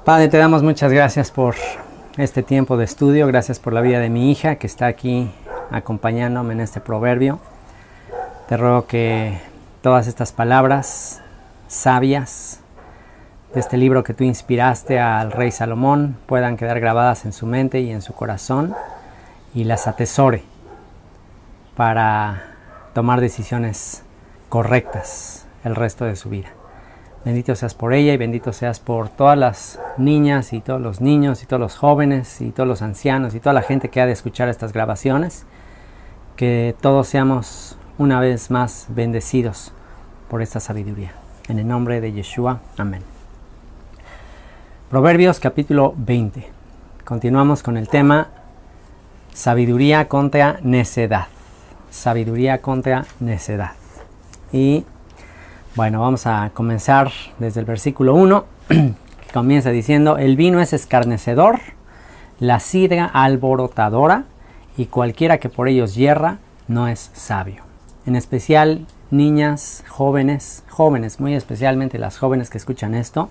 Padre, te damos muchas gracias por este tiempo de estudio, gracias por la vida de mi hija que está aquí acompañándome en este proverbio. Te ruego que todas estas palabras sabias de este libro que tú inspiraste al rey Salomón puedan quedar grabadas en su mente y en su corazón y las atesore para tomar decisiones correctas el resto de su vida. Bendito seas por ella y bendito seas por todas las niñas y todos los niños y todos los jóvenes y todos los ancianos y toda la gente que ha de escuchar estas grabaciones. Que todos seamos una vez más bendecidos por esta sabiduría. En el nombre de Yeshua. Amén. Proverbios capítulo 20. Continuamos con el tema sabiduría contra necedad. Sabiduría contra necedad. Y bueno, vamos a comenzar desde el versículo 1, que comienza diciendo: el vino es escarnecedor, la sidra alborotadora, y cualquiera que por ellos yerra no es sabio. En especial niñas, jóvenes, muy especialmente las jóvenes que escuchan esto.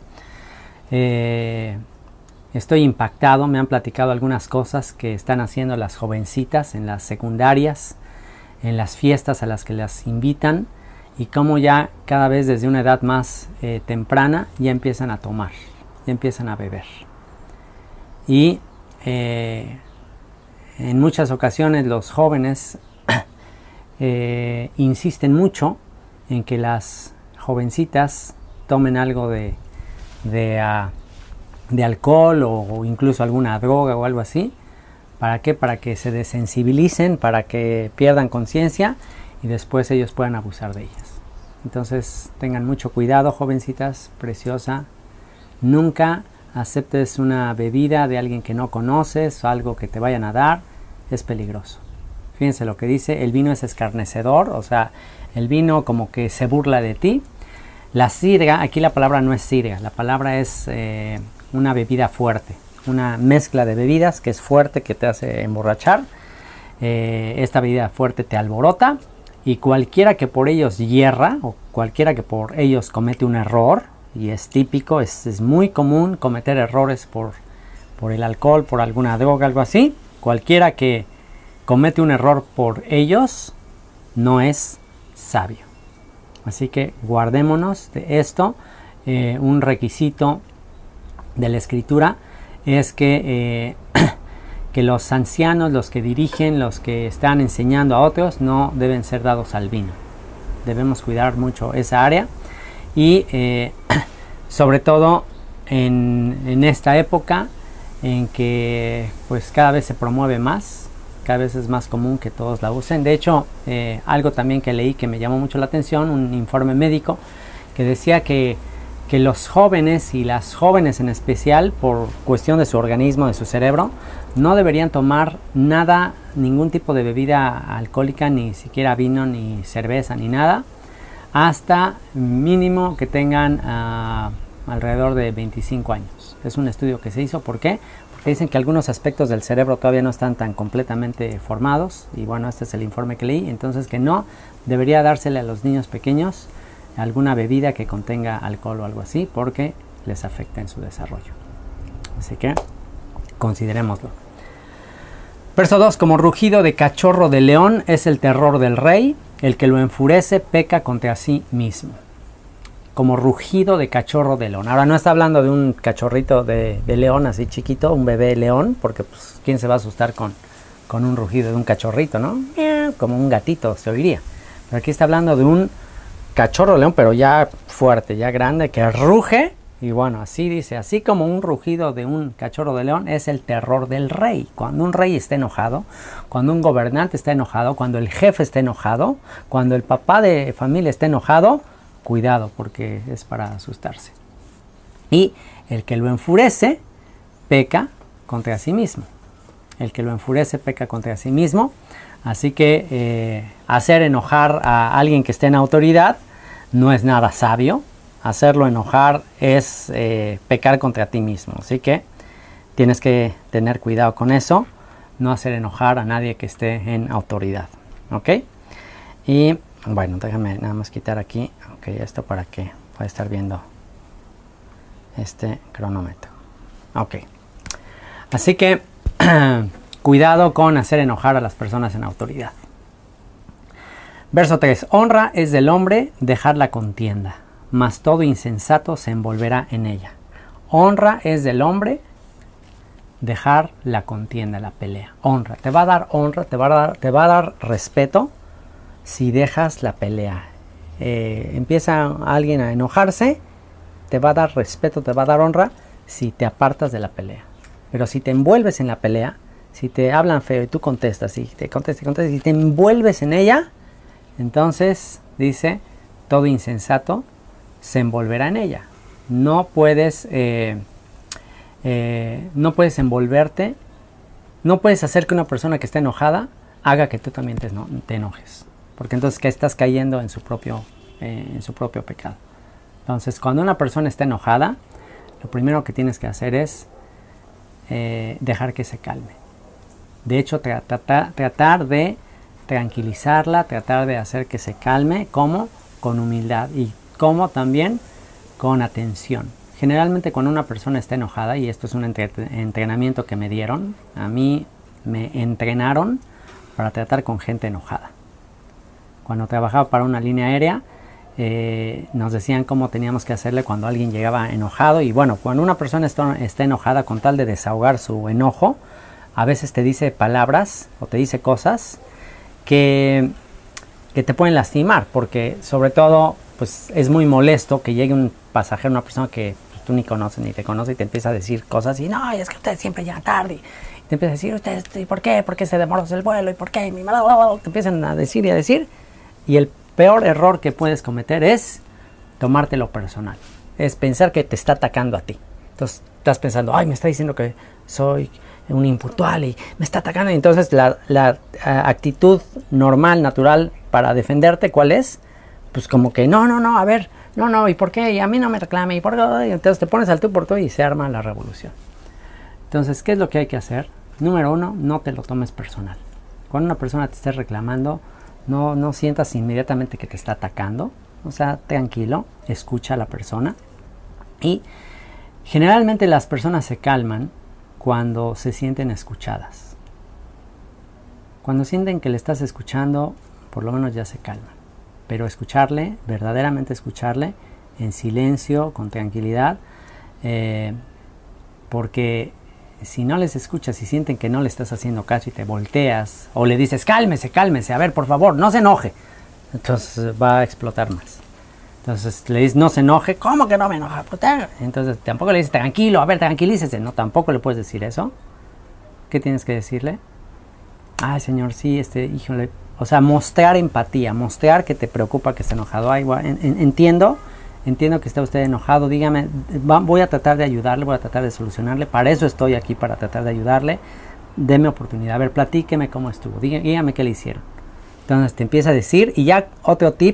Estoy impactado, me han platicado algunas cosas que están haciendo las jovencitas en las secundarias, en las fiestas a las que las invitan, y cómo ya cada vez desde una edad más temprana ya empiezan a tomar, ya empiezan a beber. Y en muchas ocasiones los jóvenes insisten mucho en que las jovencitas tomen algo de alcohol o incluso alguna droga o algo así. ¿Para qué? Para que se desensibilicen, para que pierdan conciencia y después ellos puedan abusar de ellas. Entonces tengan mucho cuidado, jovencitas, preciosa. Nunca aceptes una bebida de alguien que no conoces o algo que te vayan a dar. Es peligroso. Fíjense lo que dice: el vino es escarnecedor, o sea, el vino como que se burla de ti. La sidra, aquí la palabra no es sidra, la palabra es una bebida fuerte, una mezcla de bebidas que es fuerte, que te hace emborrachar. Esta bebida fuerte te alborota, y cualquiera que por ellos yerra, o cualquiera que por ellos comete un error, y es típico, es muy común cometer errores por el alcohol, por alguna droga, algo así. Cualquiera que comete un error por ellos no es sabio. Así que guardémonos de esto. Un requisito de la escritura es que los ancianos, los que dirigen, los que están enseñando a otros, no deben ser dados al vino. Debemos cuidar mucho esa área. Y sobre todo en esta época en que pues cada vez se promueve más, cada vez es más común que todos la usen. De hecho, algo también que leí que me llamó mucho la atención, un informe médico que decía que los jóvenes y las jóvenes en especial, por cuestión de su organismo, de su cerebro, no deberían tomar nada, ningún tipo de bebida alcohólica, ni siquiera vino, ni cerveza, ni nada, hasta mínimo que tengan alrededor de 25 años. Es un estudio que se hizo. ¿Por qué? Porque dicen que algunos aspectos del cerebro todavía no están tan completamente formados, y bueno, este es el informe que leí. Entonces, que no debería dársele a los niños pequeños alguna bebida que contenga alcohol o algo así, porque les afecta en su desarrollo. Así que considerémoslo. Verso 2: como rugido de cachorro de león es el terror del rey, el que lo enfurece peca contra sí mismo. Como rugido de cachorro de león. Ahora no está hablando de un cachorrito de león así chiquito, un bebé león, porque pues quién se va a asustar con un rugido de un cachorrito, ¿no? Como un gatito se oiría. Pero aquí está hablando de un cachorro de león, pero ya fuerte, ya grande, que ruge. Y bueno, así dice: así como un rugido de un cachorro de león es el terror del rey. Cuando un rey está enojado, cuando un gobernante está enojado, cuando el jefe está enojado, cuando el papá de familia está enojado, cuidado, porque es para asustarse. Y el que lo enfurece peca contra sí mismo. El que lo enfurece peca contra sí mismo. Así que hacer enojar a alguien que esté en autoridad no es nada sabio. Hacerlo enojar es pecar contra ti mismo. Así que tienes que tener cuidado con eso. No hacer enojar a nadie que esté en autoridad. ¿Ok? Y bueno, déjame nada más quitar aquí, esto para que pueda estar viendo este cronómetro. Ok. Así que cuidado con hacer enojar a las personas en autoridad. Verso 3. Honra es del hombre dejar la contienda, mas todo insensato se envolverá en ella. Honra es del hombre dejar la contienda, la pelea. Honra. Te va a dar honra, te va a dar respeto si dejas la pelea. Empieza alguien a enojarse, te va a dar respeto, te va a dar honra si te apartas de la pelea. Pero si te envuelves en la pelea, si te hablan feo y tú contestas y te contestas y te envuelves en ella, entonces dice, todo insensato se envolverá en ella. No puedes envolverte, no puedes hacer que una persona que esté enojada haga que tú también te enojes. Porque entonces que estás cayendo en su propio pecado. Entonces, cuando una persona está enojada, lo primero que tienes que hacer es dejar que se calme. De hecho, tratar de tranquilizarla, tratar de hacer que se calme, como con humildad y como también con atención. Generalmente cuando una persona está enojada, y esto es un entrenamiento que me dieron, a mí me entrenaron para tratar con gente enojada. Cuando trabajaba para una línea aérea, nos decían cómo teníamos que hacerle cuando alguien llegaba enojado. Y bueno, cuando una persona está enojada, con tal de desahogar su enojo, a veces te dice palabras o te dice cosas que te pueden lastimar, porque sobre todo pues es muy molesto que llegue un pasajero, una persona que pues, tú ni conoces ni te conoce, y te empieza a decir cosas y no, es que usted siempre llega tarde, y te empieza a decir, usted, ¿y por qué? ¿Por qué se demoró el vuelo? ¿Y por qué? Te empiezan a decir y a decir, y el peor error que puedes cometer es tomártelo personal, es pensar que te está atacando a ti. Entonces estás pensando, ay, me está diciendo que soy un impuntual y me está atacando. Y entonces la actitud normal, natural para defenderte, ¿cuál es? Pues como que no, a ver, no, ¿y por qué? Y a mí no me reclame, ¿y por qué? Y entonces te pones al tú por tú y se arma la revolución. Entonces, ¿qué es lo que hay que hacer? Número 1, no te lo tomes personal. Cuando una persona te esté reclamando, no sientas inmediatamente que te está atacando. O sea, tranquilo, escucha a la persona. Y generalmente las personas se calman cuando se sienten escuchadas. Cuando sienten que le estás escuchando, por lo menos ya se calman. Pero escucharle, verdaderamente escucharle, en silencio, con tranquilidad, porque si no les escuchas y sienten que no le estás haciendo caso y te volteas o le dices cálmese, a ver, por favor, no se enoje, entonces va a explotar más. Entonces le dices no se enoje, ¿cómo que no me enoja? Entonces tampoco le dices tranquilo, a ver, tranquilícese, no, tampoco le puedes decir eso. ¿Qué tienes que decirle? Ay, señor, sí, híjole. O sea, mostrar empatía, mostrar que te preocupa que esté enojado. Ay, entiendo que está usted enojado, dígame, voy a tratar de ayudarle, voy a tratar de solucionarle, para eso estoy aquí, para tratar de ayudarle, deme oportunidad, a ver, platíqueme cómo estuvo, dígame qué le hicieron. Entonces te empieza a decir, y ya otro tip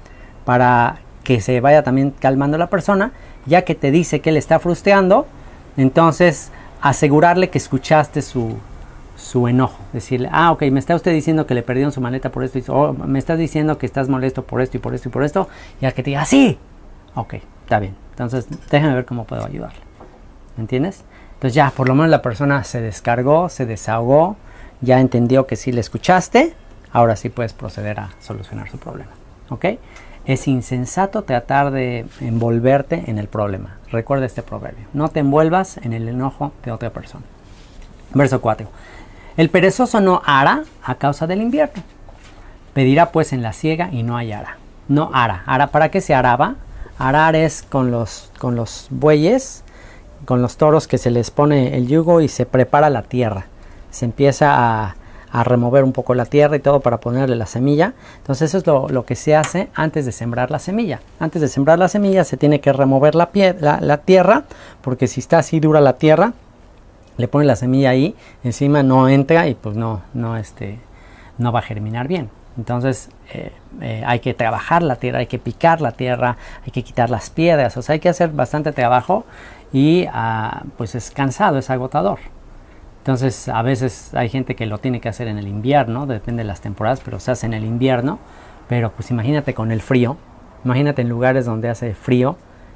para que se vaya también calmando la persona, ya que te dice que le está frustrando, entonces asegurarle que escuchaste su enojo, decirle, ok, me está usted diciendo que le perdieron su maleta por esto, o me estás diciendo que estás molesto por esto y por esto y por esto, y al que te diga, sí, ok, está bien, entonces déjame ver cómo puedo ayudarle, ¿me entiendes? Entonces ya, por lo menos la persona se descargó, se desahogó, ya entendió que sí le escuchaste, ahora sí puedes proceder a solucionar su problema, ¿ok? Es insensato tratar de envolverte en el problema. Recuerda este proverbio, no te envuelvas en el enojo de otra persona. Verso 4. El perezoso no hará a causa del invierno. Pedirá pues en la siega y no hallará. No hará. ¿Para qué se araba? Arar es con los bueyes, con los toros, que se les pone el yugo y se prepara la tierra. Se empieza a remover un poco la tierra y todo para ponerle la semilla. Entonces eso es lo que se hace antes de sembrar la semilla. Antes de sembrar la semilla se tiene que remover la tierra, porque si está así dura la tierra, le ponen la semilla ahí, encima no entra y pues no va a germinar bien. Entonces hay que trabajar la tierra, hay que picar la tierra, hay que quitar las piedras, o sea, hay que hacer bastante trabajo y pues es cansado, es agotador. Entonces a veces hay gente que lo tiene que hacer en el invierno, depende de las temporadas, pero se hace en el invierno. Pero pues imagínate con el frío, imagínate en lugares donde hace frío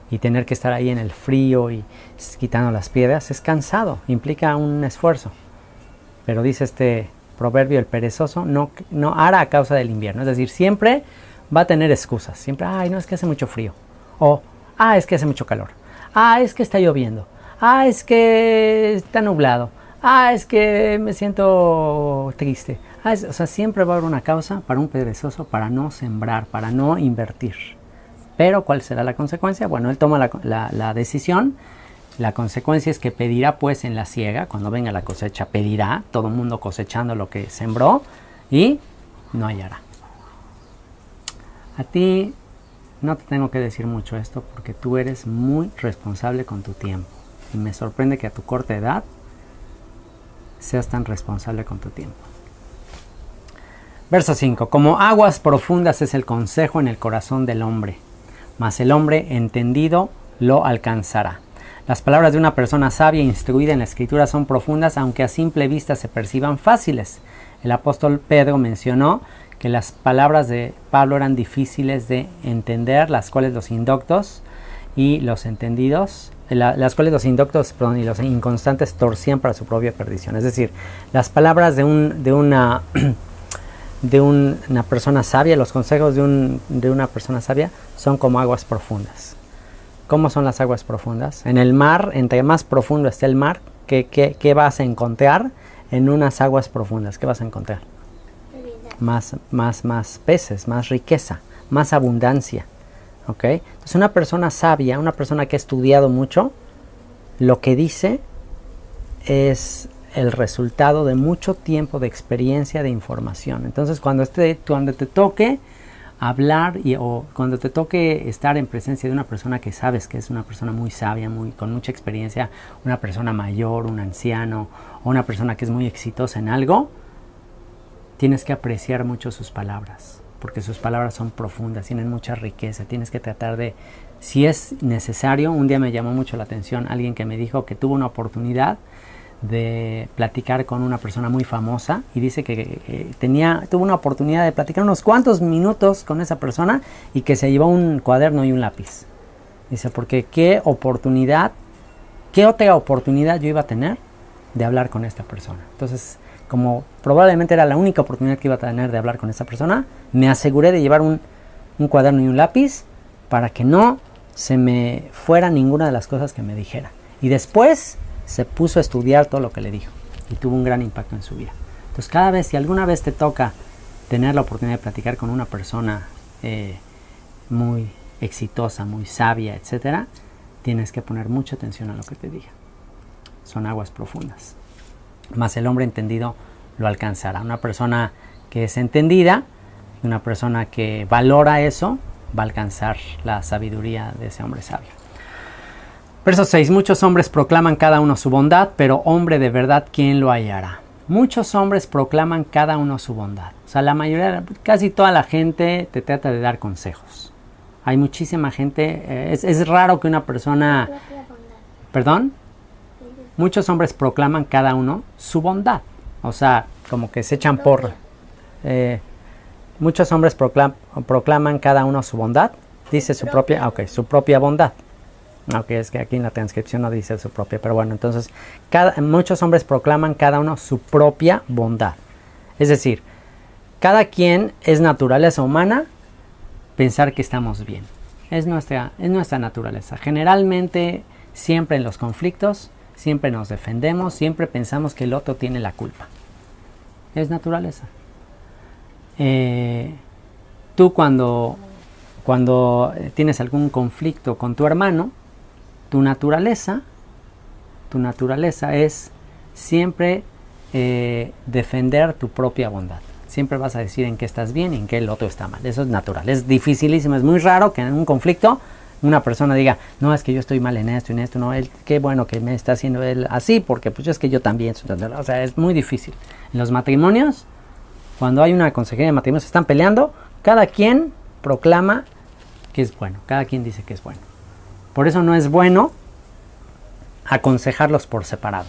y tener que estar ahí en el frío y quitando las piedras es cansado, implica un esfuerzo. Pero dice este proverbio, el perezoso no hará a causa del invierno. Es decir, siempre va a tener excusas. Siempre, ay, no, es que hace mucho frío. O, es que hace mucho calor. Es que está lloviendo. Es que está nublado. Es que me siento triste. O sea, siempre va a haber una causa para un perezoso para no sembrar, para no invertir. Pero, ¿cuál será la consecuencia? Bueno, él toma la decisión. La consecuencia es que pedirá pues en la siega, cuando venga la cosecha, pedirá, todo el mundo cosechando lo que sembró y no hallará. A ti no te tengo que decir mucho esto porque tú eres muy responsable con tu tiempo. Y me sorprende que a tu corta edad seas tan responsable con tu tiempo. Verso 5. Como aguas profundas es el consejo en el corazón del hombre, mas el hombre entendido lo alcanzará. Las palabras de una persona sabia e instruida en la escritura son profundas, aunque a simple vista se perciban fáciles. El apóstol Pedro mencionó que las palabras de Pablo eran difíciles de entender, las cuales los indoctos y los entendidos, las cuales los indoctos, y los inconstantes torcían para su propia perdición. Es decir, las palabras de una persona sabia, los consejos de una persona sabia son como aguas profundas. ¿Cómo son las aguas profundas? En el mar, entre más profundo esté el mar, ¿qué vas a encontrar en unas aguas profundas? ¿Qué vas a encontrar? Más peces, más riqueza, más abundancia. ¿Ok? Entonces una persona sabia, una persona que ha estudiado mucho, lo que dice es el resultado de mucho tiempo de experiencia, de información. Entonces cuando te toque hablar o cuando te toque estar en presencia de una persona que sabes que es una persona muy sabia, con mucha experiencia, una persona mayor, un anciano o una persona que es muy exitosa en algo, tienes que apreciar mucho sus palabras, porque sus palabras son profundas, tienen mucha riqueza. Tienes que tratar de, si es necesario, un día me llamó mucho la atención alguien que me dijo que tuvo una oportunidad de platicar con una persona muy famosa y dice que tuvo una oportunidad de platicar unos cuantos minutos con esa persona y que se llevó un cuaderno y un lápiz. Dice, porque qué otra oportunidad yo iba a tener de hablar con esta persona. Entonces, como probablemente era la única oportunidad que iba a tener de hablar con esta persona, me aseguré de llevar un cuaderno y un lápiz para que no se me fuera ninguna de las cosas que me dijera. Y después se puso a estudiar todo lo que le dijo y tuvo un gran impacto en su vida. Entonces, si alguna vez te toca tener la oportunidad de platicar con una persona muy exitosa, muy sabia, etcétera, tienes que poner mucha atención a lo que te diga. Son aguas profundas. Mas el hombre entendido lo alcanzará. Una persona que es entendida, una persona que valora eso, va a alcanzar la sabiduría de ese hombre sabio. Verso 6. Muchos hombres proclaman cada uno su bondad, pero hombre de verdad, ¿quién lo hallará? Muchos hombres proclaman cada uno su bondad. O sea, casi toda la gente te trata de dar consejos. Hay muchísima gente, es raro que una persona... ¿Perdón? Muchos hombres proclaman cada uno su bondad. O sea, como que se echan porra. Muchos hombres proclaman cada uno su bondad. Dice su propia bondad. Aunque es que aquí en la transcripción no dice su propia. Pero bueno, entonces muchos hombres proclaman cada uno su propia bondad. Es decir, cada quien es naturaleza humana pensar que estamos bien. Es nuestra naturaleza. Generalmente, siempre en los conflictos, siempre nos defendemos, siempre pensamos que el otro tiene la culpa. Es naturaleza. Tú cuando tienes algún conflicto con tu hermano, tu naturaleza es siempre defender tu propia bondad. Siempre vas a decir en qué estás bien y en qué el otro está mal. Eso es natural. Es dificilísimo, es muy raro que en un conflicto una persona diga, no, es que yo estoy mal en esto y en esto, no, qué bueno que me está haciendo él así, porque pues es que yo también. O sea, es muy difícil. En los matrimonios, cuando hay una consejería de matrimonios, están peleando, cada quien proclama que es bueno, cada quien dice que es bueno. Por eso no es bueno aconsejarlos por separado.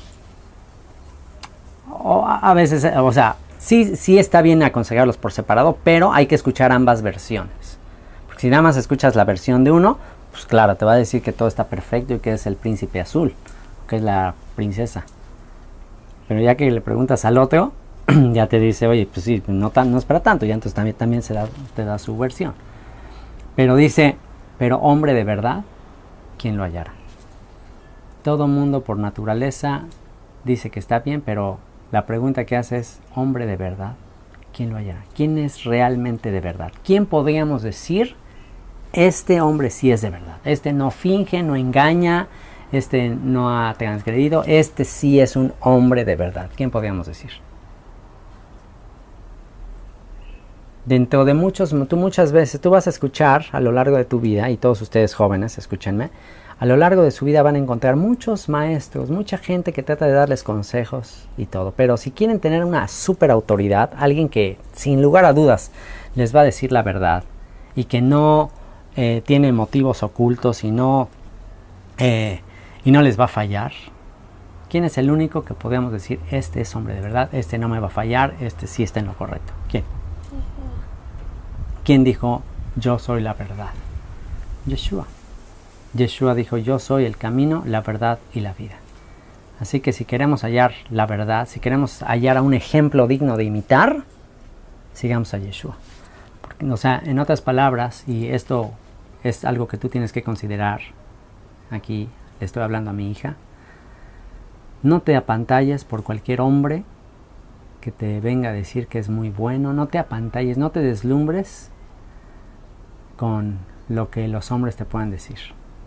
O a veces, o sea, sí está bien aconsejarlos por separado, pero hay que escuchar ambas versiones. Porque si nada más escuchas la versión de uno, pues claro, te va a decir que todo está perfecto y que es el príncipe azul, que es la princesa. Pero ya que le preguntas al otro, ya te dice, oye, pues sí, no es para tanto, ya entonces también te da su versión. Pero dice, pero hombre de verdad, ¿quién lo hallará? Todo mundo por naturaleza dice que está bien, pero la pregunta que hace es, hombre de verdad, ¿quién lo hallará? ¿Quién es realmente de verdad? ¿Quién podríamos decir, este hombre sí es de verdad? Este no finge, no engaña, este no ha transgredido, este sí es un hombre de verdad. ¿Quién podríamos decir? Dentro de muchas veces, tú vas a escuchar a lo largo de tu vida, y todos ustedes jóvenes, escúchenme, a lo largo de su vida van a encontrar muchos maestros, mucha gente que trata de darles consejos y todo. Pero si quieren tener una super autoridad, alguien que sin lugar a dudas les va a decir la verdad y que no tiene motivos ocultos y no les va a fallar, ¿quién es el único que podemos decir, este es hombre de verdad, este no me va a fallar, este sí está en lo correcto? ¿Quién? ¿Quién dijo, yo soy la verdad? Yeshua. Yeshua dijo, yo soy el camino, la verdad y la vida. Así que si queremos hallar la verdad, si queremos hallar a un ejemplo digno de imitar, sigamos a Yeshua. Porque, o sea, en otras palabras, y esto es algo que tú tienes que considerar, aquí le estoy hablando a mi hija, no te apantalles por cualquier hombre que te venga a decir que es muy bueno, no te apantalles, no te deslumbres con lo que los hombres te puedan decir.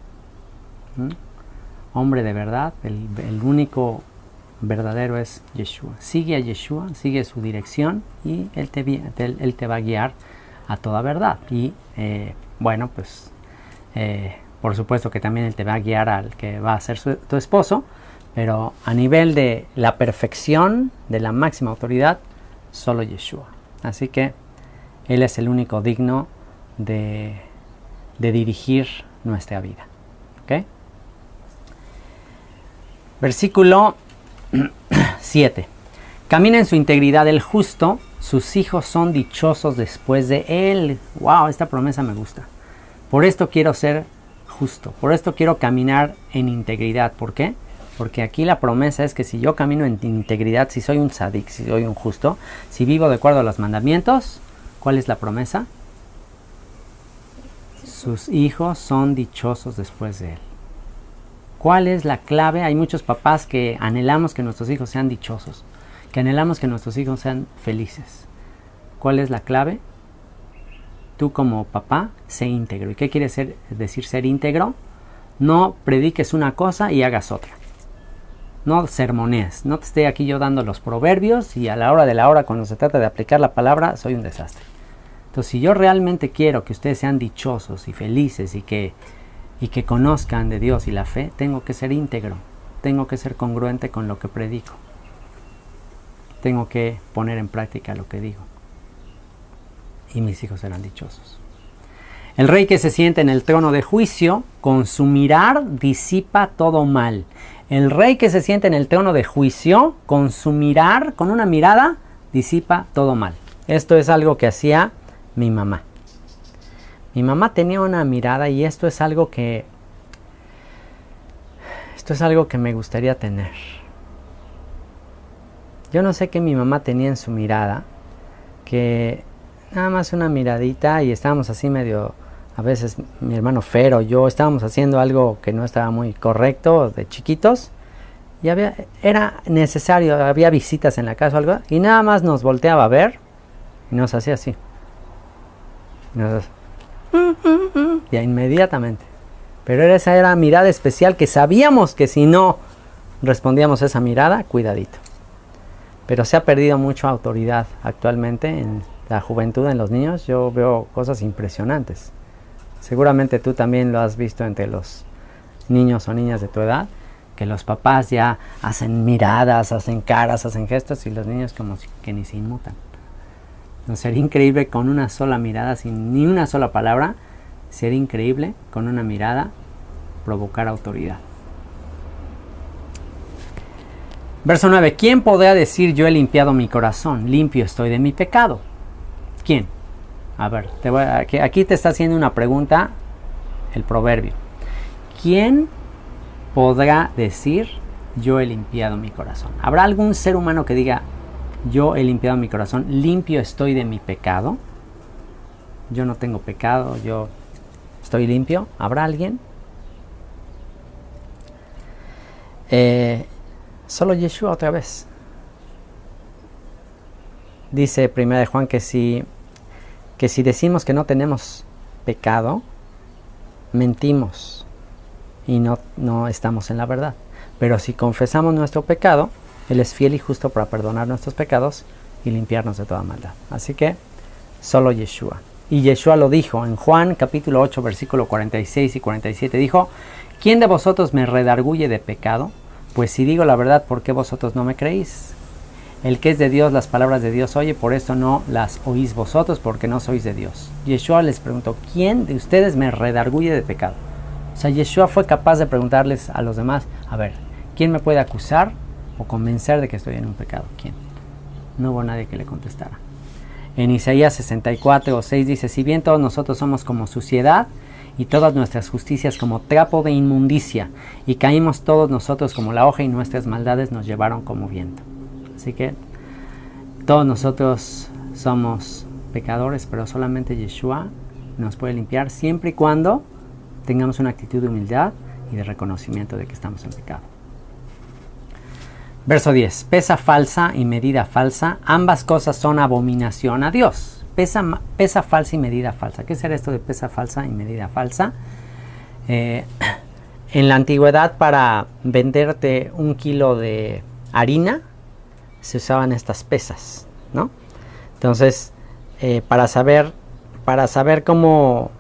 Hombre de verdad, el único verdadero es Yeshua. Sigue a Yeshua, sigue su dirección y Él te va a guiar a toda verdad. Y bueno, pues por supuesto que también Él te va a guiar al que va a ser tu esposo, pero a nivel de la perfección, de la máxima autoridad, solo Yeshua. Así que Él es el único digno de dirigir nuestra vida. ¿Ok? Versículo 7. Camina en su integridad el justo, sus hijos son dichosos después de él. Wow, esta promesa me gusta. Por esto quiero ser justo, por esto quiero caminar en integridad. ¿Por qué? Porque aquí la promesa es que si yo camino en integridad, si soy un tzadik, si soy un justo, si vivo de acuerdo a los mandamientos, ¿cuál es la promesa? Sus hijos son dichosos después de él. ¿Cuál es la clave? Hay muchos papás que anhelamos que nuestros hijos sean dichosos, que anhelamos que nuestros hijos sean felices. ¿Cuál es la clave? Tú como papá, sé íntegro. ¿Y qué quiere decir ser íntegro? No prediques una cosa y hagas otra. No sermonees. No te esté aquí yo dando los proverbios y a la hora de la hora, cuando se trata de aplicar la palabra, soy un desastre. Entonces, si yo realmente quiero que ustedes sean dichosos y felices y que conozcan de Dios y la fe, tengo que ser íntegro, tengo que ser congruente con lo que predico, tengo que poner en práctica lo que digo, y mis hijos serán dichosos. El rey que se sienta en el trono de juicio, con su mirar disipa todo mal. El rey que se sienta en el trono de juicio, con su mirar, con una mirada, disipa todo mal. Esto es algo que hacía mi mamá. Mi mamá tenía una mirada, y esto es algo que me gustaría tener. Yo no sé qué mi mamá tenía en su mirada, que nada más una miradita, y estábamos así medio, a veces mi hermano Fer o yo estábamos haciendo algo que no estaba muy correcto de chiquitos, y era necesario, había visitas en la casa o algo, y nada más nos volteaba a ver y nos hacía así. Ya inmediatamente. Pero esa era mirada especial, que sabíamos que si no respondíamos a esa mirada, cuidadito. Pero se ha perdido mucha autoridad actualmente en la juventud, en los niños. Yo veo cosas impresionantes. Seguramente tú también lo has visto entre los niños o niñas de tu edad, que los papás ya hacen miradas, hacen caras, hacen gestos, y los niños como que ni se inmutan. No, sería increíble con una sola mirada, sin ni una sola palabra, sería increíble con una mirada provocar autoridad. Verso 9. ¿Quién podrá decir yo he limpiado mi corazón? Limpio estoy de mi pecado. ¿Quién? A ver, aquí te está haciendo una pregunta el proverbio. ¿Quién podrá decir, yo he limpiado mi corazón? ¿Habrá algún ser humano que diga, yo he limpiado mi corazón, limpio estoy de mi pecado? Yo no tengo pecado, yo estoy limpio. ¿Habrá alguien? Solo Yeshua otra vez. Dice 1 Juan que si decimos que no tenemos pecado, mentimos y no estamos en la verdad. Pero si confesamos nuestro pecado, Él es fiel y justo para perdonar nuestros pecados y limpiarnos de toda maldad. Así que solo Yeshua. Y Yeshua lo dijo en Juan capítulo 8 versículo 46 y 47. Dijo, ¿quién de vosotros me redarguye de pecado? Pues si digo la verdad, ¿por qué vosotros no me creéis? El que es de Dios, las palabras de Dios oye, por esto no las oís vosotros, porque no sois de Dios. Yeshua les preguntó, ¿quién de ustedes me redarguye de pecado? O sea, Yeshua fue capaz de preguntarles a los demás, a ver, ¿quién me puede acusar o convencer de que estoy en un pecado? ¿Quién? No hubo nadie que le contestara. En Isaías 64:6 dice, si bien todos nosotros somos como suciedad, y todas nuestras justicias como trapo de inmundicia, y caímos todos nosotros como la hoja, y nuestras maldades nos llevaron como viento. Así que todos nosotros somos pecadores, pero solamente Yeshua nos puede limpiar siempre y cuando tengamos una actitud de humildad y de reconocimiento de que estamos en pecado. Verso 10. Pesa falsa y medida falsa, ambas cosas son abominación a Dios. Pesa falsa y medida falsa. ¿Qué será esto de pesa falsa y medida falsa? En la antigüedad, para venderte 1 kilo de harina, se usaban estas pesas, ¿no? Entonces, para saber cómo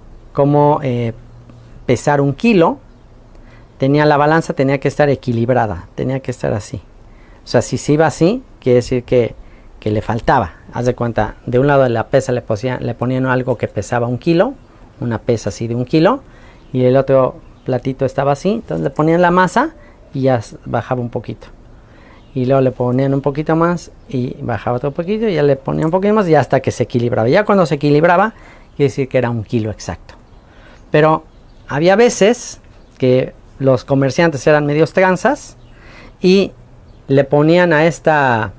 pesar 1 kilo, la balanza tenía que estar equilibrada, tenía que estar así. O sea, si se iba así, quiere decir que le faltaba. Haz de cuenta, de un lado de la pesa le ponían algo que pesaba 1 kilo, una pesa así de 1 kilo, y el otro platito estaba así, entonces le ponían la masa y ya bajaba un poquito. Y luego le ponían un poquito más y bajaba otro poquito, y ya le ponían un poquito más y hasta que se equilibraba. Ya cuando se equilibraba, quiere decir que era 1 kilo exacto. Pero había veces que los comerciantes eran medios tranzas y le ponían a esta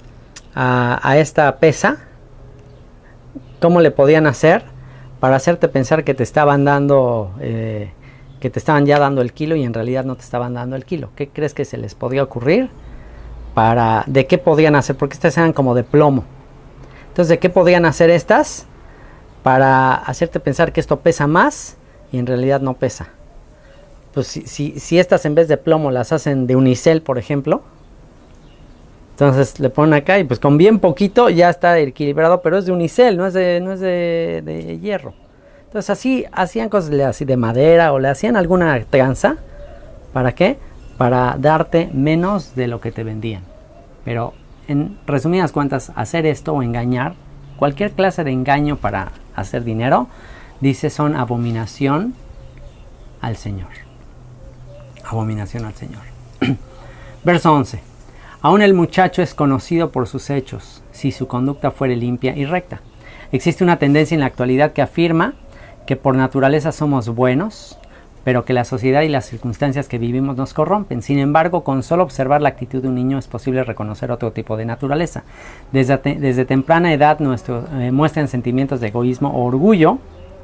pesa, ¿cómo le podían hacer para hacerte pensar que te estaban dando, que te estaban ya dando el kilo y en realidad no te estaban dando el kilo? ¿Qué crees que se les podía ocurrir? ¿De qué podían hacer? Porque estas eran como de plomo. Entonces, ¿de qué podían hacer estas? Para hacerte pensar que esto pesa más y en realidad no pesa. Pues si estas en vez de plomo las hacen de unicel, por ejemplo, entonces le ponen acá y pues con bien poquito ya está equilibrado, pero es de unicel, no es de hierro. Entonces así hacían cosas así de madera o le hacían alguna tranza. ¿Para qué? Para darte menos de lo que te vendían. Pero en resumidas cuentas, hacer esto o engañar, cualquier clase de engaño para hacer dinero, dice, son abominación al Señor. Abominación al Señor. Verso 11. Aún el muchacho es conocido por sus hechos, si su conducta fuere limpia y recta. Existe una tendencia en la actualidad que afirma que por naturaleza somos buenos, pero que la sociedad y las circunstancias que vivimos nos corrompen. Sin embargo, con solo observar la actitud de un niño es posible reconocer otro tipo de naturaleza. Desde temprana edad muestran sentimientos de egoísmo o orgullo,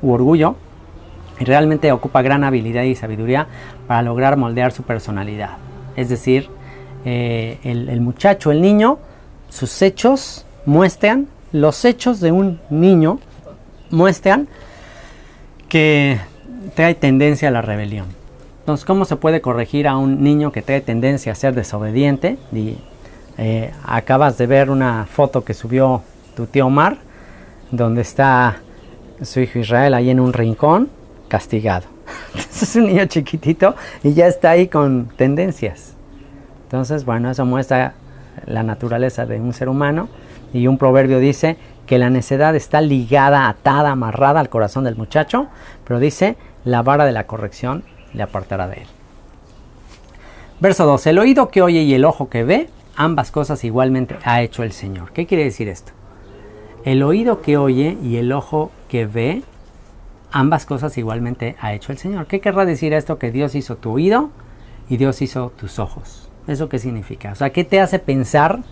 y realmente ocupa gran habilidad y sabiduría para lograr moldear su personalidad. Es decir, el muchacho, el niño, sus hechos muestran, los hechos de un niño muestran que trae tendencia a la rebelión. Entonces, ¿cómo se puede corregir a un niño que trae tendencia a ser desobediente? Acabas de ver una foto que subió tu tío Omar, donde está su hijo Israel ahí en un rincón, castigado. Entonces, es un niño chiquitito y ya está ahí con tendencias. Entonces, bueno, eso muestra la naturaleza de un ser humano. Y un proverbio dice que la necedad está ligada, atada, amarrada al corazón del muchacho, pero dice, la vara de la corrección le apartará de él. Verso 12. El oído que oye y el ojo que ve, ambas cosas igualmente ha hecho el Señor. ¿Qué quiere decir esto? El oído que oye y el ojo que ve ambas cosas igualmente ha hecho el Señor. ¿Qué querrá decir esto? Que Dios hizo tu oído y Dios hizo tus ojos. ¿Eso qué significa? O sea, ¿qué te hace pensar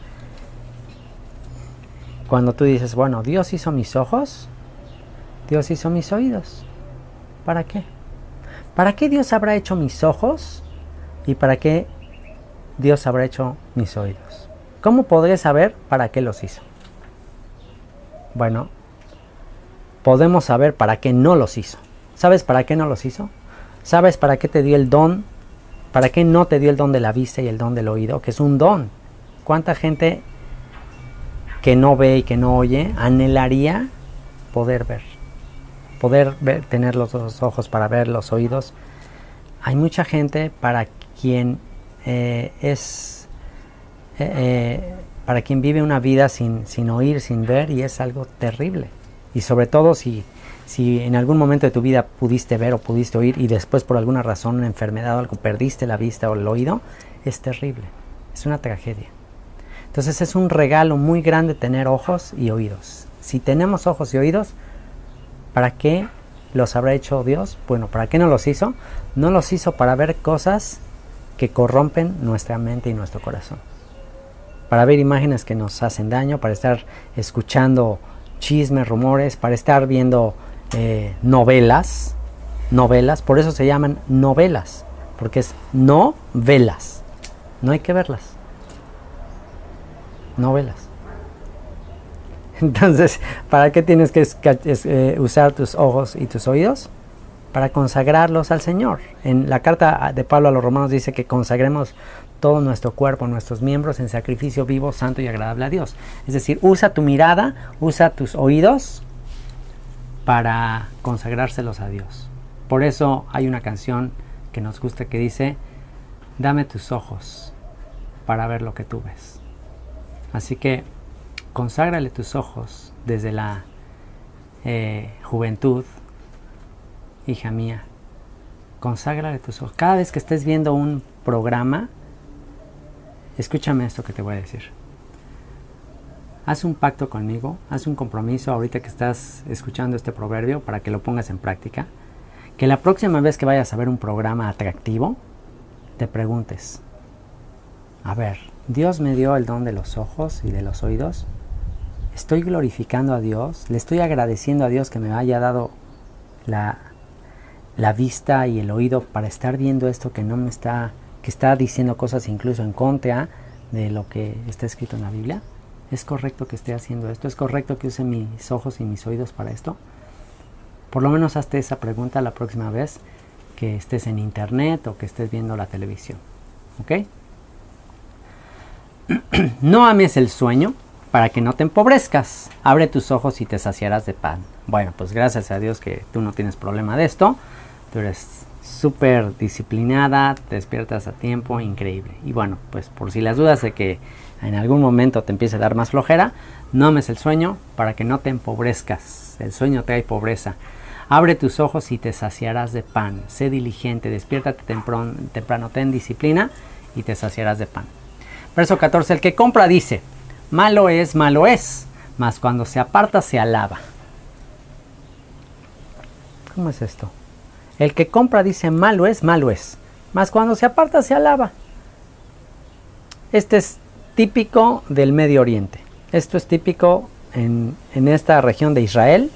cuando tú dices, bueno, Dios hizo mis ojos, Dios hizo mis oídos? ¿Para qué? ¿Para qué Dios habrá hecho mis ojos y para qué Dios habrá hecho mis oídos? ¿Cómo podré saber para qué los hizo? Bueno, podemos saber para qué no los hizo. ¿Sabes para qué no los hizo? ¿Sabes para qué te dio el don? ¿Para qué no te dio el don de la vista y el don del oído? Que es un don. ¿Cuánta gente que no ve y que no oye anhelaría poder ver? Poder ver, tener los dos ojos para ver, los oídos. Hay mucha gente para quien para quien vive una vida sin oír, sin ver, y es algo terrible. Y sobre todo si en algún momento de tu vida pudiste ver o pudiste oír y después por alguna razón, una enfermedad o algo, perdiste la vista o el oído, es terrible, es una tragedia. Entonces es un regalo muy grande tener ojos y oídos. Si tenemos ojos y oídos, ¿para qué los habrá hecho Dios? Bueno, ¿para qué no los hizo? No los hizo para ver cosas que corrompen nuestra mente y nuestro corazón. Para ver imágenes que nos hacen daño, para estar escuchando chismes, rumores, para estar viendo novelas, por eso se llaman novelas, porque es no velas, no hay que verlas, novelas. Entonces, ¿para qué tienes que usar tus ojos y tus oídos? Para consagrarlos al Señor. En la carta de Pablo a los Romanos dice que consagremos todo nuestro cuerpo, nuestros miembros en sacrificio vivo, santo y agradable a Dios. Es decir, usa tu mirada, usa tus oídos para consagrárselos a Dios. Por eso hay una canción que nos gusta que dice, dame tus ojos para ver lo que tú ves. Así que conságrale tus ojos desde la juventud, hija mía. Conságrale tus ojos. Cada vez que estés viendo un programa, escúchame esto que te voy a decir. Haz un pacto conmigo, haz un compromiso ahorita que estás escuchando este proverbio para que lo pongas en práctica. Que la próxima vez que vayas a ver un programa atractivo, te preguntes, a ver, ¿Dios me dio el don de los ojos y de los oídos? ¿Estoy glorificando a Dios? ¿Le estoy agradeciendo a Dios que me haya dado la vista y el oído para estar viendo esto que está diciendo cosas incluso en contra de lo que está escrito en la Biblia? ¿Es correcto que esté haciendo esto? ¿Es correcto que use mis ojos y mis oídos para esto? Por lo menos hazte esa pregunta la próxima vez que estés en internet o que estés viendo la televisión. ¿Ok? No ames el sueño para que no te empobrezcas. Abre tus ojos y te saciarás de pan. Bueno, pues gracias a Dios que tú no tienes problema de esto. Tú eres súper disciplinada, te despiertas a tiempo, increíble. Y bueno, pues por si las dudas de que en algún momento te empiece a dar más flojera, no ames el sueño para que no te empobrezcas. El sueño trae pobreza. Abre tus ojos y te saciarás de pan. Sé diligente, despiértate temprano, ten disciplina y te saciarás de pan. Verso 14, el que compra dice, malo es, mas cuando se aparta se alaba. ¿Cómo es esto? El que compra dice, malo es, mas cuando se aparta se alaba. Este es típico del Medio Oriente. Esto es típico en esta región de Israel.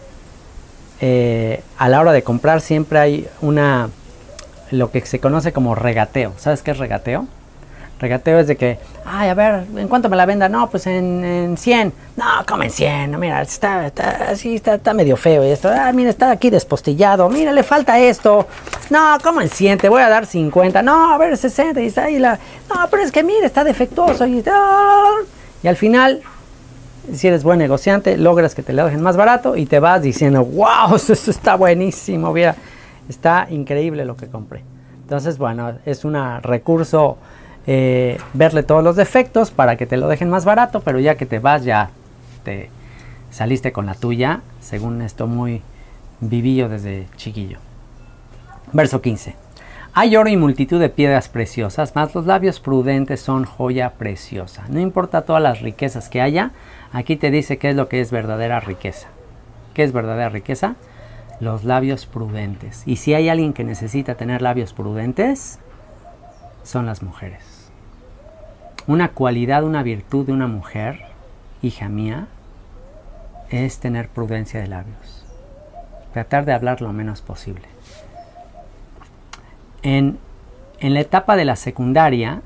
A la hora de comprar siempre hay lo que se conoce como regateo. ¿Sabes qué es regateo? Regateo es de que, ay, a ver, ¿en cuánto me la venda? No, pues en 100. No, como en 100. No, mira, está medio feo esto. Ah, mira, está aquí despostillado. Mira, le falta esto. No, como en 100, te voy a dar 50. No, a ver, 60. Y está ahí no, pero es que mira, está defectuoso. Y al final, si eres buen negociante, logras que te lo dejen más barato y te vas diciendo, wow, esto está buenísimo. Mira, está increíble lo que compré. Entonces, bueno, es un recurso. Verle todos los defectos para que te lo dejen más barato, pero ya que te vas ya te saliste con la tuya, según esto muy vivillo desde chiquillo. Verso 15. Hay oro y multitud de piedras preciosas, mas los labios prudentes son joya preciosa. No importa todas las riquezas que haya, aquí te dice qué es lo que es verdadera riqueza. ¿Qué es verdadera riqueza? los labios prudentes. Y si hay alguien que necesita tener labios prudentes, son las mujeres. Una cualidad, una virtud de una mujer, hija mía, es tener prudencia de labios. Tratar de hablar lo menos posible. En la etapa de la secundaria,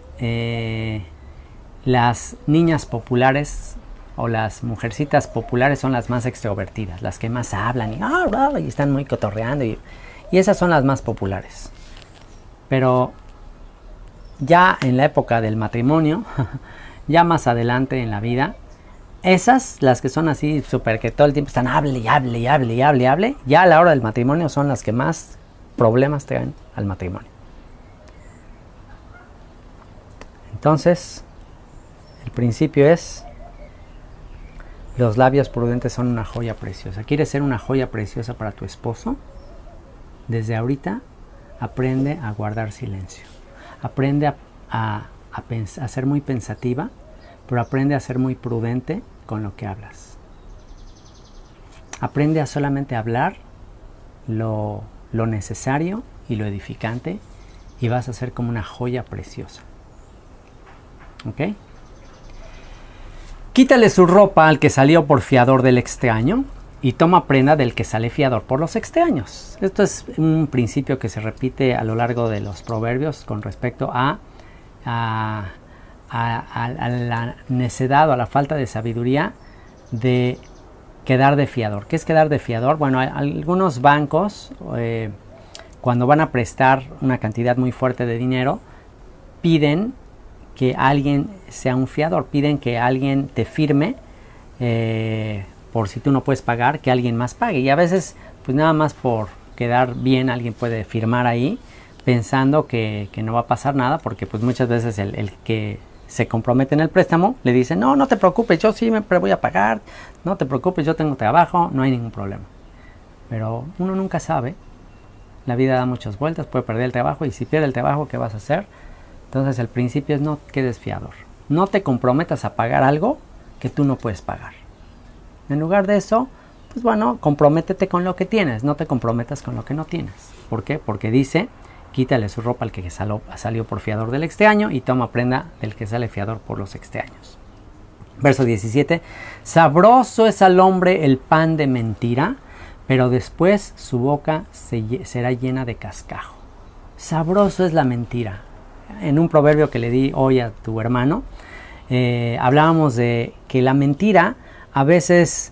las niñas populares o las mujercitas populares son las más extrovertidas, las que más hablan y están muy cotorreando y esas son las más populares. Pero ya en la época del matrimonio, ya más adelante en la vida, esas, las que son así súper que todo el tiempo están hable, ya a la hora del matrimonio son las que más problemas traen al matrimonio. Entonces, el principio es: los labios prudentes son una joya preciosa. ¿Quieres ser una joya preciosa para tu esposo? Desde ahorita aprende a guardar silencio. Aprende a ser muy pensativa, pero aprende a ser muy prudente con lo que hablas. Aprende a solamente hablar lo necesario y lo edificante y vas a ser como una joya preciosa. ¿Ok? Quítale su ropa al que salió por fiador del extraño y toma prenda del que sale fiador por los extraños. Esto es un principio que se repite a lo largo de los proverbios con respecto a la necedad o a la falta de sabiduría de quedar de fiador. ¿Qué es quedar de fiador? Bueno, algunos bancos cuando van a prestar una cantidad muy fuerte de dinero piden que alguien sea un fiador, piden que alguien te firme por si tú no puedes pagar, que alguien más pague. Y a veces, pues nada más por quedar bien, alguien puede firmar ahí pensando que no va a pasar nada, porque pues muchas veces el que se compromete en el préstamo le dice: no te preocupes, yo siempre voy a pagar, no te preocupes, yo tengo trabajo, no hay ningún problema. Pero uno nunca sabe, la vida da muchas vueltas, puede perder el trabajo, y si pierde el trabajo, ¿qué vas a hacer? Entonces el principio es: no quedes fiador. No te comprometas a pagar algo que tú no puedes pagar. En lugar de eso, pues bueno, comprométete con lo que tienes. No te comprometas con lo que no tienes. ¿Por qué? Porque dice: quítale su ropa al que salió por fiador del extraño y toma prenda del que sale fiador por los extraños. Verso 17. Sabroso es al hombre el pan de mentira, pero después su boca será llena de cascajo. Sabroso es la mentira. En un proverbio que le di hoy a tu hermano, hablábamos de que la mentira a veces,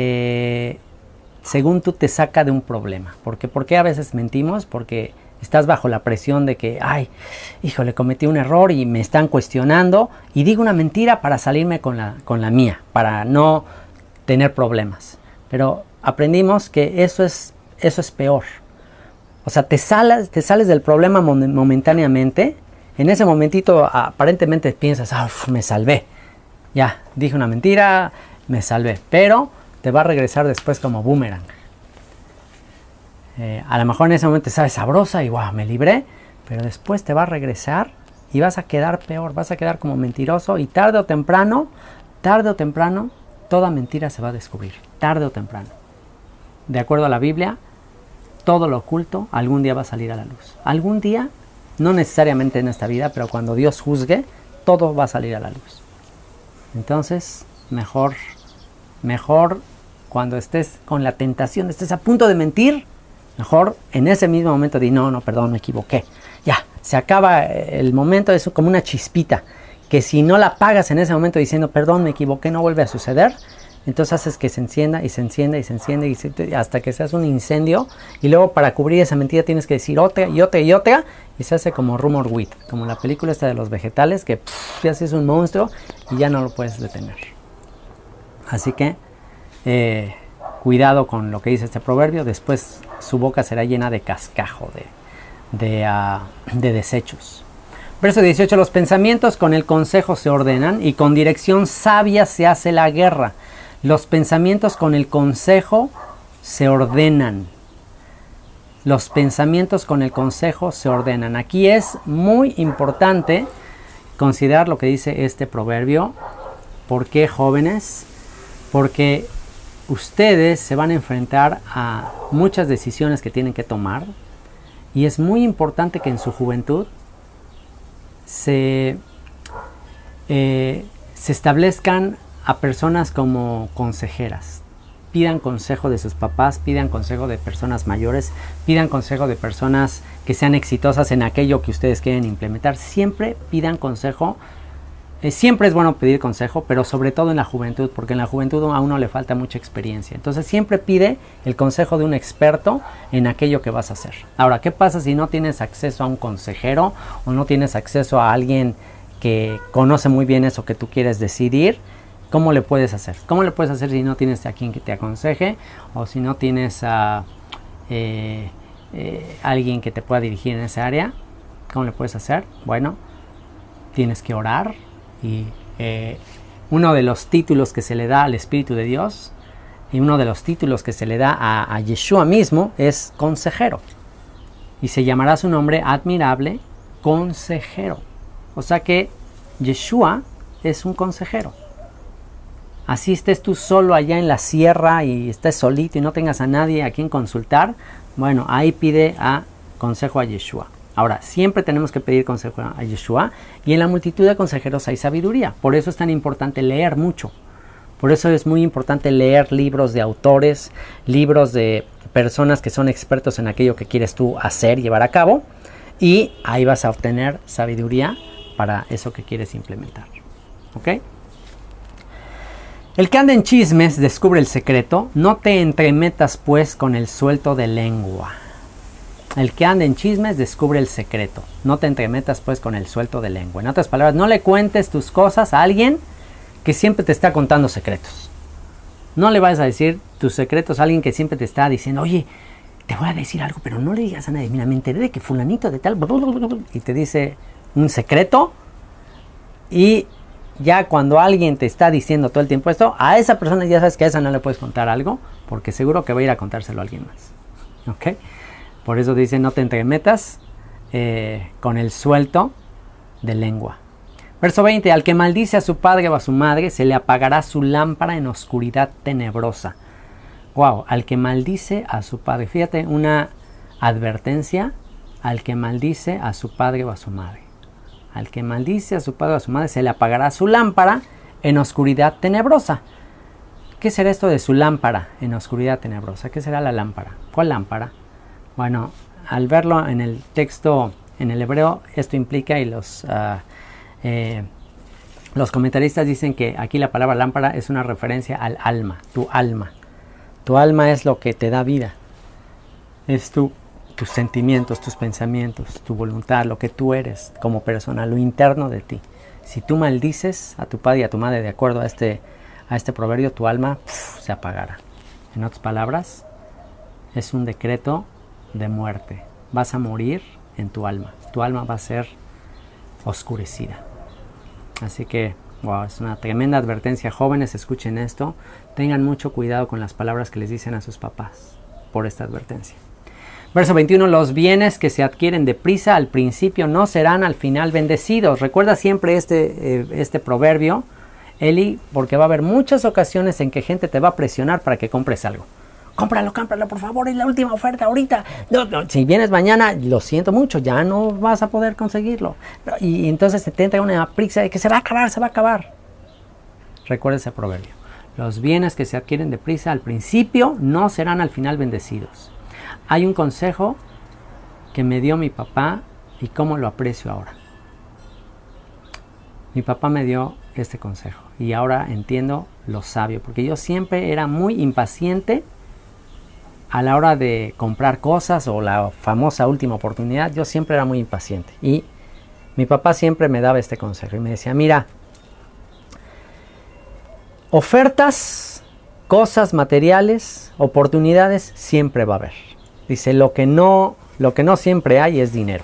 según tú, te saca de un problema. ¿Por qué a veces mentimos? Porque estás bajo la presión de que, híjole, cometí un error y me están cuestionando y digo una mentira para salirme con la mía, para no tener problemas. Pero aprendimos que eso es peor. O sea, te sales del problema momentáneamente. En ese momentito aparentemente piensas: me salvé. Ya, dije una mentira, me salvé. Pero te va a regresar después como boomerang. A lo mejor en ese momento sabes sabrosa y me libré. Pero después te va a regresar y vas a quedar peor. Vas a quedar como mentiroso y tarde o temprano, toda mentira se va a descubrir. Tarde o temprano. De acuerdo a la Biblia, todo lo oculto algún día va a salir a la luz. Algún día. No necesariamente en esta vida, pero cuando Dios juzgue, todo va a salir a la luz. Entonces, mejor cuando estés con la tentación, estés a punto de mentir, mejor en ese mismo momento di: no, perdón, me equivoqué. Ya, se acaba el momento, es como una chispita, que si no la apagas en ese momento diciendo: perdón, me equivoqué, no vuelve a suceder. Entonces haces que se encienda hasta que se hace un incendio, y luego para cubrir esa mentira tienes que decir otra y se hace como Rumor Wheat, como la película esta de los vegetales, que ya se hace un monstruo y ya no lo puedes detener. Así que cuidado con lo que dice este proverbio. Después su boca será llena de cascajo, de desechos. Verso 18. Los pensamientos con el consejo se ordenan, y con dirección sabia se hace la guerra. Los pensamientos con el consejo se ordenan. Los pensamientos con el consejo se ordenan. Aquí es muy importante considerar lo que dice este proverbio. ¿Por qué, jóvenes? Porque ustedes se van a enfrentar a muchas decisiones que tienen que tomar y es muy importante que en su juventud se establezcan a personas como consejeras. Pidan consejo de sus papás, pidan consejo de personas mayores, pidan consejo de personas que sean exitosas en aquello que ustedes quieren implementar. Siempre pidan consejo. Siempre es bueno pedir consejo, pero sobre todo en la juventud, porque en la juventud a uno le falta mucha experiencia. Entonces siempre pide el consejo de un experto en aquello que vas a hacer. Ahora, ¿qué pasa si no tienes acceso a un consejero o no tienes acceso a alguien que conoce muy bien eso que tú quieres decidir? ¿Cómo le puedes hacer? ¿Cómo le puedes hacer si no tienes a quien que te aconseje o si no tienes a alguien que te pueda dirigir en esa área? ¿Cómo le puedes hacer? Bueno, tienes que orar y uno de los títulos que se le da al Espíritu de Dios y uno de los títulos que se le da a Yeshua mismo es consejero. Y se llamará su nombre admirable consejero. O sea que Yeshua es un consejero. Así estés tú solo allá en la sierra y estés solito y no tengas a nadie a quien consultar, bueno, ahí pide consejo a Yeshua. Ahora, siempre tenemos que pedir consejo a Yeshua y en la multitud de consejeros hay sabiduría. Por eso es tan importante leer mucho. Por eso es muy importante leer libros de autores, libros de personas que son expertos en aquello que quieres tú hacer, llevar a cabo. Y ahí vas a obtener sabiduría para eso que quieres implementar. ¿Ok? El que anda en chismes descubre el secreto, no te entremetas pues con el suelto de lengua. El que anda en chismes descubre el secreto, no te entremetas pues con el suelto de lengua. En otras palabras, no le cuentes tus cosas a alguien que siempre te está contando secretos. No le vayas a decir tus secretos a alguien que siempre te está diciendo, oye, te voy a decir algo, pero no le digas a nadie. Mira, me enteré de que fulanito de tal, y te dice un secreto y ya cuando alguien te está diciendo todo el tiempo esto, a esa persona ya sabes que a esa no le puedes contar algo, porque seguro que va a ir a contárselo a alguien más. ¿Ok? Por eso dice, no te entremetas con el suelto de lengua. Verso 20, al que maldice a su padre o a su madre, se le apagará su lámpara en oscuridad tenebrosa. Wow, al que maldice a su padre. Fíjate, una advertencia, al que maldice a su padre o a su madre. Al que maldice a su padre o a su madre se le apagará su lámpara en oscuridad tenebrosa. ¿Qué será esto de su lámpara en oscuridad tenebrosa? ¿Qué será la lámpara? ¿Cuál lámpara? Bueno, al verlo en el texto, en el hebreo, esto implica, y los comentaristas dicen que aquí la palabra lámpara es una referencia al alma, tu alma. Tu alma es lo que te da vida. Es tus sentimientos, tus pensamientos, tu voluntad, lo que tú eres como persona, lo interno de ti. Si tú maldices a tu padre y a tu madre de acuerdo a este proverbio, tu alma se apagará. En otras palabras, es un decreto de muerte. Vas a morir en tu alma. Tu alma va a ser oscurecida. Así que, wow, es una tremenda advertencia. Jóvenes, escuchen esto. Tengan mucho cuidado con las palabras que les dicen a sus papás por esta advertencia. Verso 21, los bienes que se adquieren deprisa al principio no serán al final bendecidos. Recuerda siempre este proverbio, Eli, porque va a haber muchas ocasiones en que gente te va a presionar para que compres algo. Cómpralo, por favor, es la última oferta ahorita. No, si vienes mañana, lo siento mucho, ya no vas a poder conseguirlo. Y entonces te entra una prisa de que se va a acabar. Recuerda ese proverbio. Los bienes que se adquieren deprisa al principio no serán al final bendecidos. Hay un consejo que me dio mi papá y cómo lo aprecio ahora. Mi papá me dio este consejo y ahora entiendo lo sabio, porque yo siempre era muy impaciente a la hora de comprar cosas o la famosa última oportunidad. Yo siempre era muy impaciente y mi papá siempre me daba este consejo y me decía, mira, ofertas, cosas materiales, oportunidades siempre va a haber. Dice, lo que no siempre hay es dinero.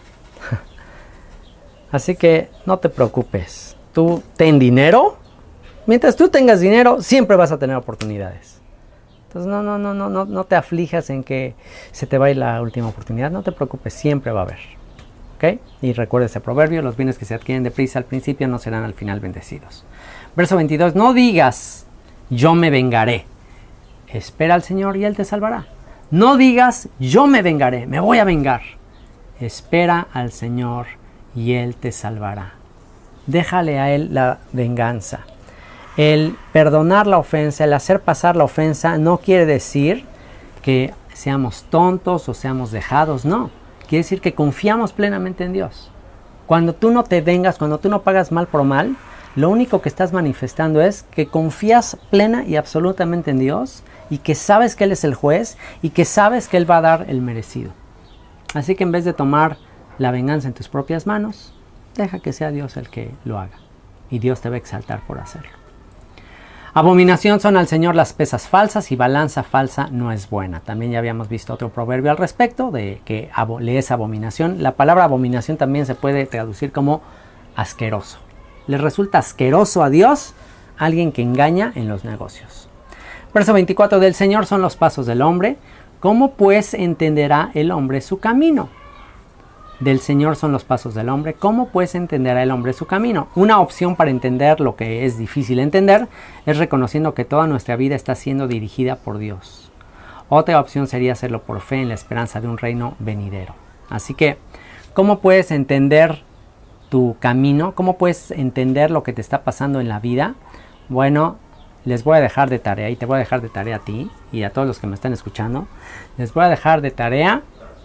Así que no te preocupes. Tú ten dinero. Mientras tú tengas dinero, siempre vas a tener oportunidades. Entonces no te aflijas en que se te va a ir la última oportunidad. No te preocupes, siempre va a haber. ¿Ok? Y recuerda ese proverbio, los bienes que se adquieren deprisa al principio no serán al final bendecidos. Verso 22, no digas, yo me vengaré. espera al Señor y Él te salvará. No digas, yo me vengaré, me voy a vengar. Espera al Señor y Él te salvará. Déjale a Él la venganza. El perdonar la ofensa, el hacer pasar la ofensa, no quiere decir que seamos tontos o seamos dejados, no. Quiere decir que confiamos plenamente en Dios. Cuando tú no te vengas, cuando tú no pagas mal por mal, lo único que estás manifestando es que confías plena y absolutamente en Dios y que sabes que Él es el juez y que sabes que Él va a dar el merecido. Así que en vez de tomar la venganza en tus propias manos, deja que sea Dios el que lo haga y Dios te va a exaltar por hacerlo. Abominación son al Señor las pesas falsas y balanza falsa no es buena. También ya habíamos visto otro proverbio al respecto de que le es abominación. La palabra abominación también se puede traducir como asqueroso. Le resulta asqueroso a Dios alguien que engaña en los negocios. Verso 24, del Señor son los pasos del hombre. ¿Cómo pues entenderá el hombre su camino? Del Señor son los pasos del hombre. ¿Cómo pues entenderá el hombre su camino? Una opción para entender lo que es difícil entender es reconociendo que toda nuestra vida está siendo dirigida por Dios. Otra opción sería hacerlo por fe en la esperanza de un reino venidero. Así que, ¿cómo puedes entender tu camino? ¿Cómo puedes entender lo que te está pasando en la vida? Bueno, les voy a dejar de tarea y te voy a dejar de tarea a ti y a todos los que me están escuchando. Les voy a dejar de tarea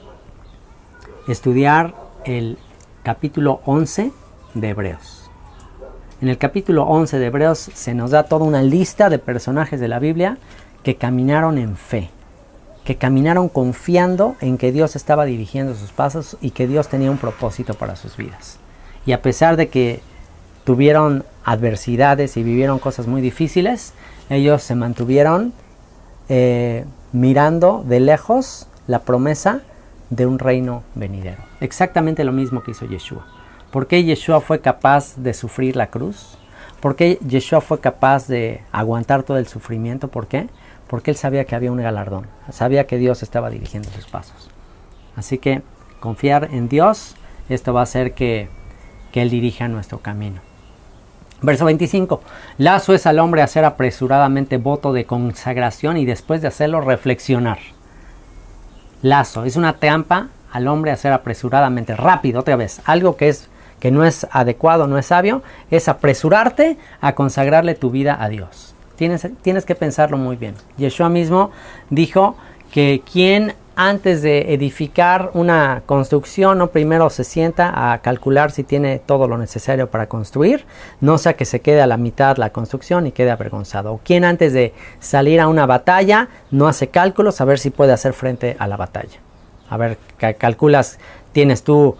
estudiar el capítulo 11 de Hebreos. En el capítulo 11 de Hebreos se nos da toda una lista de personajes de la Biblia que caminaron en fe, que caminaron confiando en que Dios estaba dirigiendo sus pasos y que Dios tenía un propósito para sus vidas. Y a pesar de que tuvieron adversidades y vivieron cosas muy difíciles, ellos se mantuvieron mirando de lejos la promesa de un reino venidero. Exactamente lo mismo que hizo Yeshua. ¿Por qué Yeshua fue capaz de sufrir la cruz? ¿Por qué Yeshua fue capaz de aguantar todo el sufrimiento? ¿Por qué? Porque él sabía que había un galardón. Sabía que Dios estaba dirigiendo sus pasos. Así que confiar en Dios, esto va a hacer que Él dirija nuestro camino. Verso 25. Lazo es al hombre hacer apresuradamente voto de consagración y después de hacerlo reflexionar. Lazo es una trampa al hombre hacer apresuradamente, rápido, otra vez. Algo que no es adecuado, no es sabio, es apresurarte a consagrarle tu vida a Dios. Tienes que pensarlo muy bien. Yeshua mismo dijo que quien antes de edificar una construcción no primero se sienta a calcular si tiene todo lo necesario para construir, no sea que se quede a la mitad la construcción y quede avergonzado. O quien antes de salir a una batalla no hace cálculos a ver si puede hacer frente a la batalla. A ver, calculas, tienes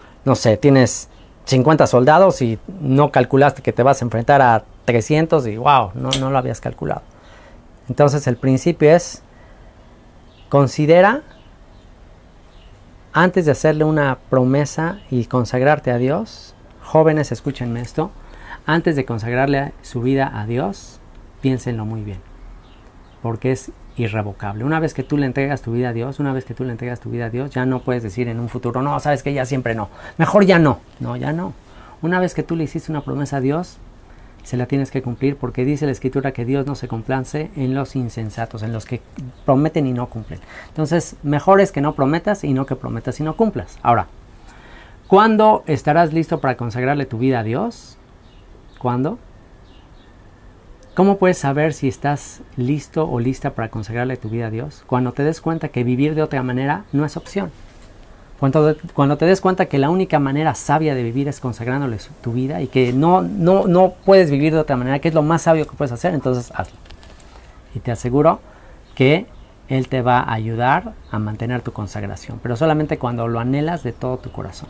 50 soldados y no calculaste que te vas a enfrentar a 300 y wow, no lo habías calculado. Entonces el principio es, considera antes de hacerle una promesa y consagrarte a Dios, jóvenes, escúchenme esto, antes de consagrarle su vida a Dios, piénsenlo muy bien, porque es irrevocable. Una vez que tú le entregas tu vida a Dios, ya no puedes decir en un futuro, no, sabes que ya siempre no, mejor ya no. No, ya no. Una vez que tú le hiciste una promesa a Dios, se la tienes que cumplir, porque dice la Escritura que Dios no se complace en los insensatos, en los que prometen y no cumplen. Entonces, mejor es que no prometas y no que prometas y no cumplas. Ahora, ¿cuándo estarás listo para consagrarle tu vida a Dios? ¿Cuándo? ¿Cómo puedes saber si estás listo o lista para consagrarle tu vida a Dios? Cuando te des cuenta que vivir de otra manera no es opción. Cuando te des cuenta que la única manera sabia de vivir es consagrándole tu vida y que no puedes vivir de otra manera, que es lo más sabio que puedes hacer, entonces hazlo. Y te aseguro que Él te va a ayudar a mantener tu consagración, pero solamente cuando lo anhelas de todo tu corazón.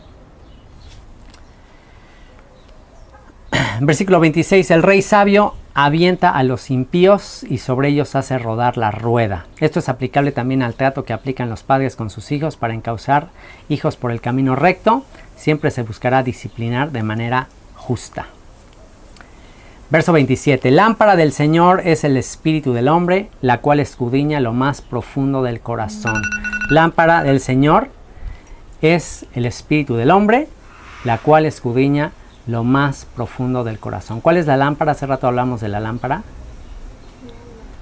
Versículo 26, el rey sabio avienta a los impíos y sobre ellos hace rodar la rueda. Esto es aplicable también al trato que aplican los padres con sus hijos para encauzar hijos por el camino recto. Siempre se buscará disciplinar de manera justa. Verso 27, lámpara del Señor es el espíritu del hombre, la cual escudriña lo más profundo del corazón. Lámpara del Señor es el espíritu del hombre, la cual escudriña lo más profundo del corazón. ¿Cuál es la lámpara? Hace rato hablamos de la lámpara.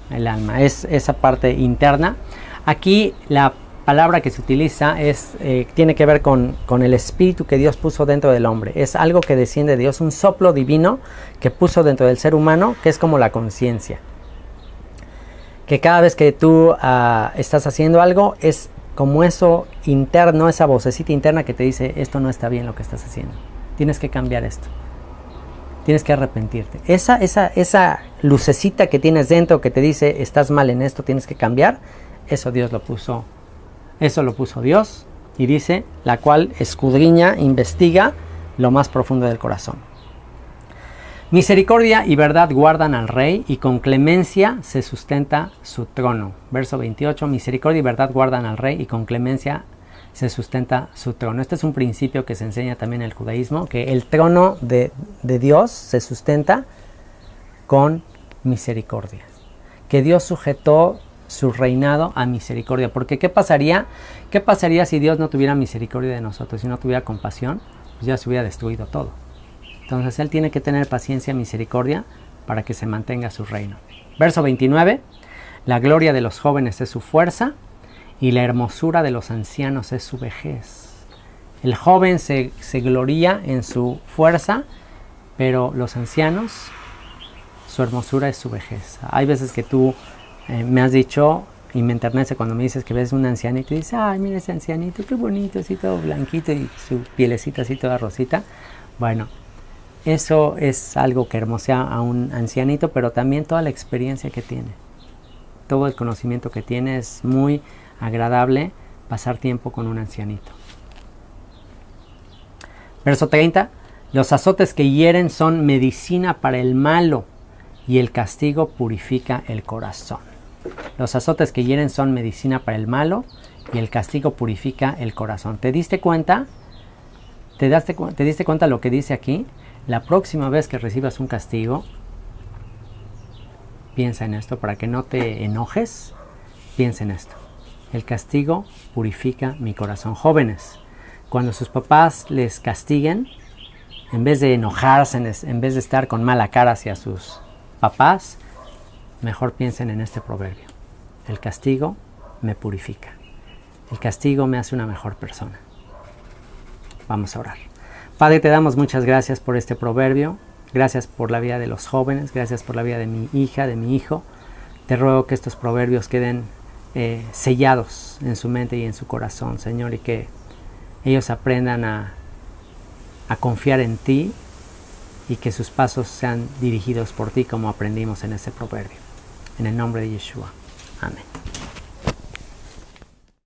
el alma, es esa parte interna. Aquí la palabra que se utiliza tiene que ver con el espíritu que Dios puso dentro del hombre. Es algo que desciende de Dios, un soplo divino que puso dentro del ser humano, que es como la conciencia. Que cada vez que tú estás haciendo algo, es como eso interno, esa vocecita interna que te dice, esto no está bien lo que estás haciendo. Tienes que cambiar esto. Tienes que arrepentirte. Esa lucecita que tienes dentro que te dice, estás mal en esto, tienes que cambiar, eso lo puso Dios, y dice, la cual escudriña, investiga lo más profundo del corazón. Misericordia y verdad guardan al rey, y con clemencia se sustenta su trono. Verso 28, misericordia y verdad guardan al rey, y con clemencia se sustenta su trono. Este es un principio que se enseña también en el judaísmo, que el trono de Dios se sustenta con misericordia. Que Dios sujetó su reinado a misericordia. Porque ¿qué pasaría si Dios no tuviera misericordia de nosotros? Si no tuviera compasión, pues ya se hubiera destruido todo. Entonces Él tiene que tener paciencia y misericordia para que se mantenga su reino. Verso 29. La gloria de los jóvenes es su fuerza, y la hermosura de los ancianos es su vejez. El joven se gloría en su fuerza, pero los ancianos, su hermosura es su vejez. Hay veces que tú me has dicho, y me enternece cuando me dices que ves un ancianito y dices, ay, mira ese ancianito, qué bonito, así todo blanquito y su pielecita así toda rosita. Bueno, eso es algo que hermosea a un ancianito, pero también toda la experiencia que tiene. Todo el conocimiento que tiene, es muy agradable pasar tiempo con un ancianito. Verso 30. Los azotes que hieren son medicina para el malo, y el castigo purifica el corazón. Los azotes que hieren son medicina para el malo, y el castigo purifica el corazón. ¿Te diste cuenta? ¿Te diste cuenta lo que dice aquí? La próxima vez que recibas un castigo, piensa en esto, para que no te enojes, piensa en esto. El castigo purifica mi corazón. Jóvenes, cuando sus papás les castiguen, en vez de enojarse, en vez de estar con mala cara hacia sus papás, mejor piensen en este proverbio. El castigo me purifica. El castigo me hace una mejor persona. Vamos a orar. Padre, te damos muchas gracias por este proverbio. Gracias por la vida de los jóvenes. Gracias por la vida de mi hija, de mi hijo. Te ruego que estos proverbios queden sellados en su mente y en su corazón, Señor, y que ellos aprendan a confiar en ti, y que sus pasos sean dirigidos por ti como aprendimos en ese proverbio. En el nombre de Yeshua. Amén.